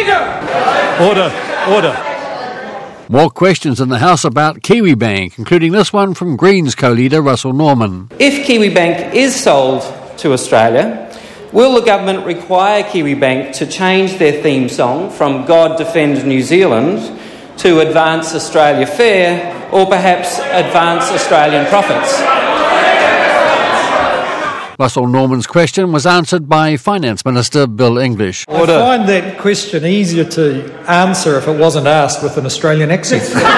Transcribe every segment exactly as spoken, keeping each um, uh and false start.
Speaker! Order, order. More questions in the House about Kiwibank, including this one from Greens co-leader Russell Norman. If Kiwibank is sold to Australia, will the government require Kiwibank to change their theme song from God Defend New Zealand to Advance Australia Fair, or perhaps Advance Australian Profits? Russell Norman's question was answered by Finance Minister Bill English. Order. I find that question easier to answer if it wasn't asked with an Australian accent.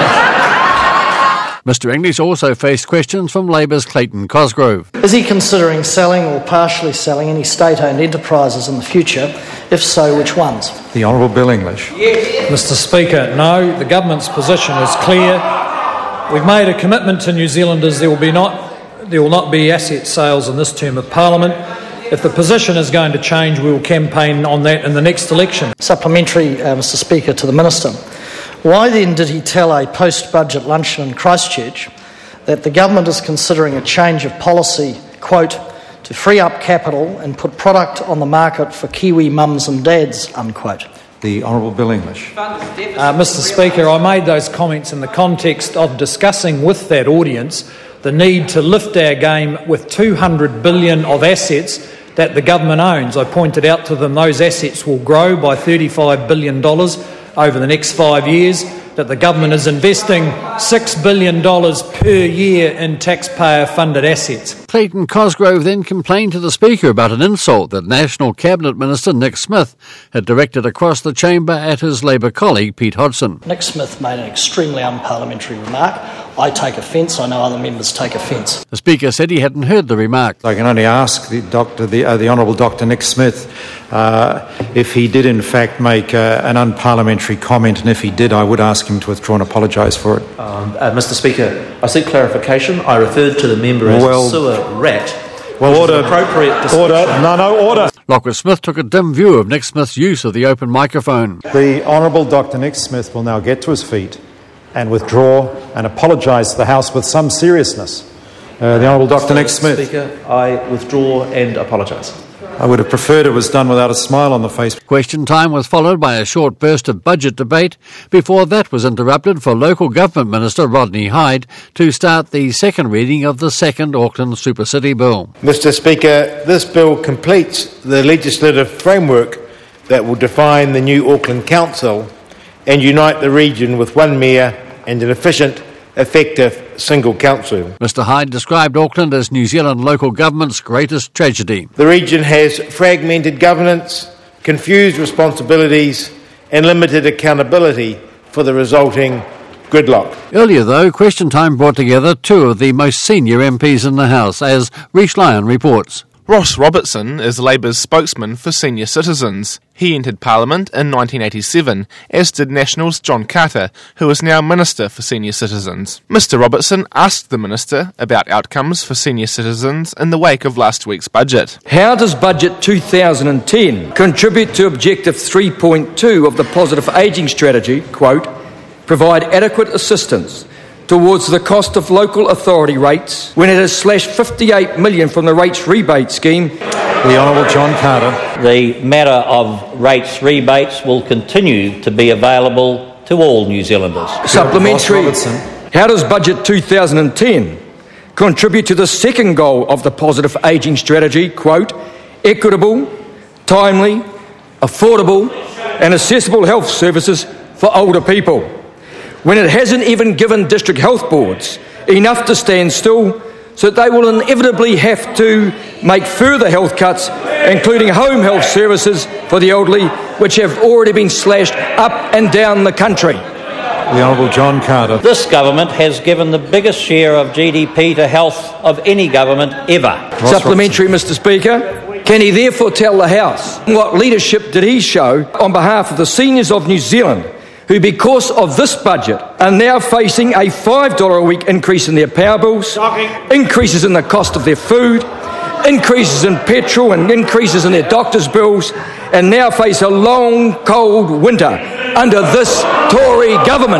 Mister English also faced questions from Labour's Clayton Cosgrove. Is he considering selling or partially selling any state-owned enterprises in the future? If so, which ones? The Honourable Bill English. Yes. Mister Speaker, no. The government's position is clear. We've made a commitment to New Zealanders there will be not there will not be asset sales in this term of Parliament. If the position is going to change, we will campaign on that in the next election. Supplementary, uh, Mister Speaker, to the Minister. Why then did he tell a post-budget luncheon in Christchurch that the government is considering a change of policy, quote, to free up capital and put product on the market for Kiwi mums and dads, unquote? The Honourable Bill English. Uh, Mister Speaker, I made those comments in the context of discussing with that audience the need to lift our game with two hundred billion dollars of assets that the government owns. I pointed out to them those assets will grow by thirty-five billion dollars over the next five years, that the government is investing six billion dollars per year in taxpayer-funded assets. Clayton Cosgrove then complained to the Speaker about an insult that National Cabinet Minister Nick Smith had directed across the chamber at his Labour colleague Pete Hodgson. Nick Smith made an extremely unparliamentary remark. I take offence. I know other members take offence. The Speaker said he hadn't heard the remark. I can only ask the Doctor, the, uh, the Honourable Doctor Nick Smith uh, if he did in fact make uh, an unparliamentary comment, and if he did, I would ask him to withdraw and apologise for it. Um, uh, Mister Speaker, I seek clarification. I referred to the member as well, a sewer rat. Well, order. Appropriate Order. No, no, order. Lockwood Smith took a dim view of Nick Smith's use of the open microphone. The Honourable Doctor Nick Smith will now get to his feet and withdraw and apologise to the House with some seriousness. Uh, the Honourable Doctor Nick Smith. Speaker, I withdraw and apologise. I would have preferred it was done without a smile on the face. Question time was followed by a short burst of budget debate before that was interrupted for Local Government Minister Rodney Hyde to start the second reading of the second Auckland Super City Bill. Mister Speaker, this bill completes the legislative framework that will define the new Auckland Council and unite the region with one mayor and an efficient, effective single council. Mister Hyde described Auckland as New Zealand local government's greatest tragedy. The region has fragmented governance, confused responsibilities and limited accountability for the resulting gridlock. Earlier, though, Question Time brought together two of the most senior M Ps in the House, as Rhys Lyon reports. Ross Robertson is Labour's spokesman for senior citizens. He entered Parliament in nineteen eighty-seven, as did National's John Carter, who is now Minister for Senior Citizens. Mister Robertson asked the Minister about outcomes for senior citizens in the wake of last week's budget. How does Budget two thousand ten contribute to Objective three point two of the Positive Ageing Strategy, quote, provide adequate assistance towards the cost of local authority rates when it has slashed fifty-eight million dollars from the rates rebate scheme? The Honourable John Carter. The matter of rates rebates will continue to be available to all New Zealanders. Supplementary. How does Budget two thousand ten contribute to the second goal of the Positive Ageing Strategy, quote, equitable, timely, affordable and accessible health services for older people, when it hasn't even given district health boards enough to stand still, so that they will inevitably have to make further health cuts, including home health services for the elderly, which have already been slashed up and down the country? The Honourable John Carter. This government has given the biggest share of G D P to health of any government ever. Ross Supplementary, Mister Speaker. Can he therefore tell the House what leadership did he show on behalf of the seniors of New Zealand, who, because of this budget, are now facing a five dollars a week increase in their power bills, Shocking. increases in the cost of their food, increases in petrol and increases in their doctor's bills, and now face a long, cold winter under this Tory government?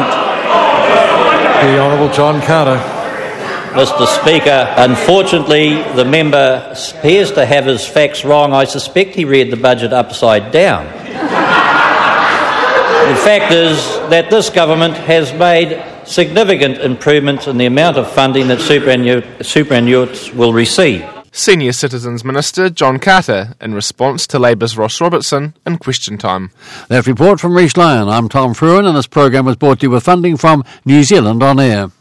The Honourable John Carter. Mister Speaker, unfortunately, the member appears to have his facts wrong. I suspect he read the budget upside down. The fact is that this government has made significant improvements in the amount of funding that superannu- superannuists will receive. Senior Citizens Minister John Carter in response to Labour's Ross Robertson in Question Time. That report from Rhys Lyon. I'm Tom Fruin, and this program was brought to you with funding from New Zealand On Air.